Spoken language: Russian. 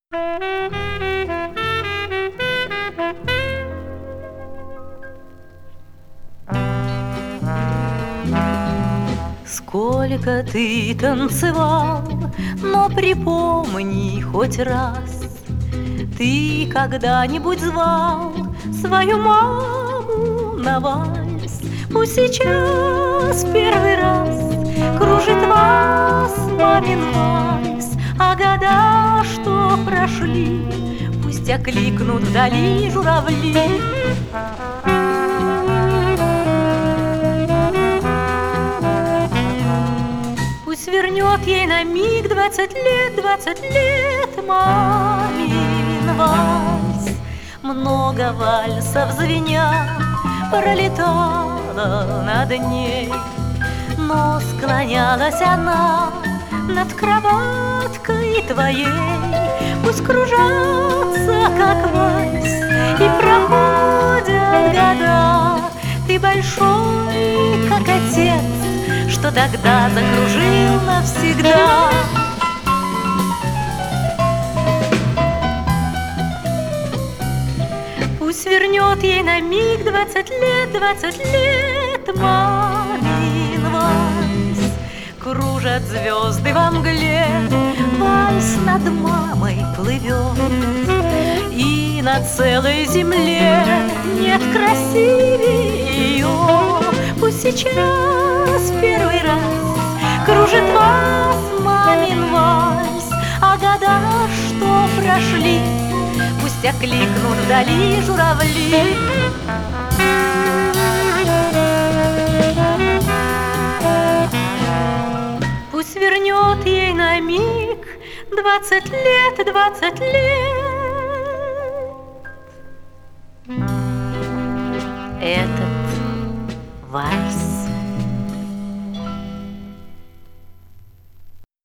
Сколько ты танцевал, но припомни хоть раз, ты когда-нибудь звал свою маму на вальс? Пусть сейчас первый раз кружит вас мамин вальс, а года, что прошли, пусть окликнут вдали журавли. Пусть вернет ей на миг 20 лет мамин вальс. Много вальсов звеня пролетала над ней, но склонялась она над кроваткой твоей. Пусть кружатся, как вальс, и проходят года, ты большой, как отец, что тогда закружил навсегда. Пусть вернет ей на миг 20 лет мамин вальс. Кружат звезды во мгле, вальс над мамой плывет, и на целой земле нет красивее ее. Пусть сейчас первый раз кружит вас мамин вальс, а года, что прошли, пусть окликнут вдали журавли. Пусть вернет ей на миг 20 лет этот вальс.